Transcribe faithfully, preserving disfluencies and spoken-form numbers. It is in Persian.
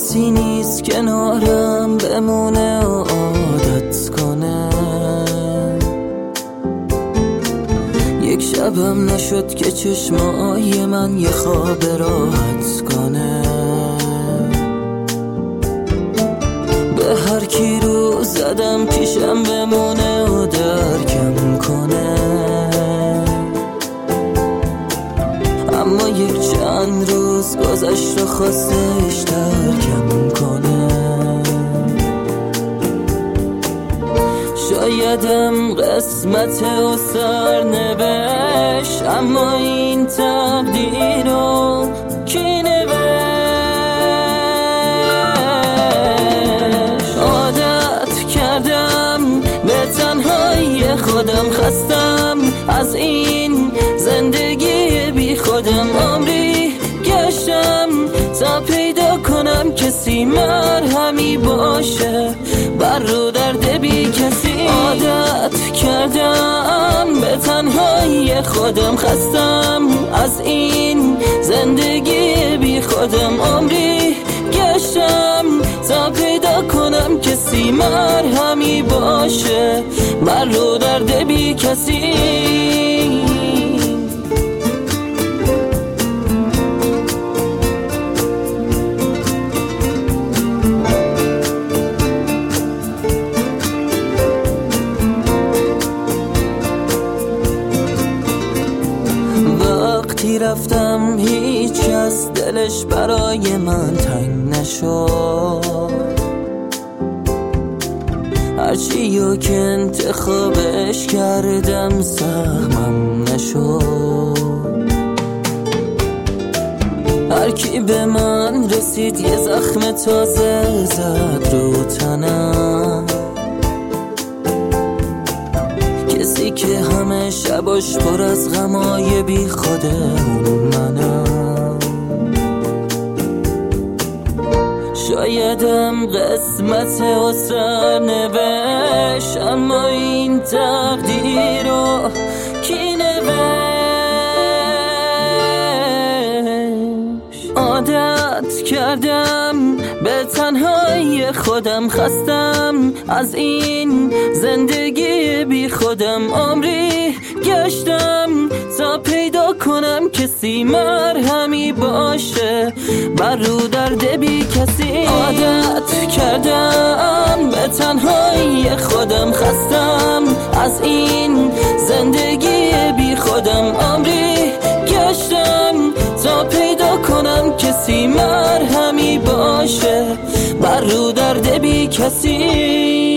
کسی نیست کنارم بمونه و عادت کنه. یک شبم نشد که چشمای من یه خواب راحت کنه. به هر کی رو زدم پیشم بمونه و درکم کنه. اما یک چند روز گذشت و خواستش ترکم کنه. شایدم قسمت و سرنوشت، اما این تقدیر رو کی نوشت؟ عادت کردم به تنهایی خودم، خستم از این زندگی بی خودم. عمری گشتم تا پیدا کنم کسی مرهمی باشه بر رو درد بی کسی. عادت کردم به تنهایی خودم، خستم از این زندگی بی خودم. عمری گشتم تا پیدا کنم کسی مرهمی باشه بر رو درد بی کسی. وقتی رفتم هیچ کس دلش برای من تنگ نشد. هرچی و که انتخابش کردم سهمم نشد. هر کی به من رسید یه زخم تازه زد رو تنم. کسی که همه شباش پر از غمای بی خوده اون منم. شایدم قسمت و سرنوشت، اما این تقدیر رو کی نوشت؟ عادت کردم به تنهایی خودم، خستم از این زندگی بی خودم. عمری گشتم تا پیدا کنم کسی مرهمی باشه بر رو درد بی کسی. عادت کردم به تنهایی خودم، خستم از این زندگی بی خودم. عمری گشتم تا پیدا کنم کسی مرهمی باشه بر رو درد بی کسی.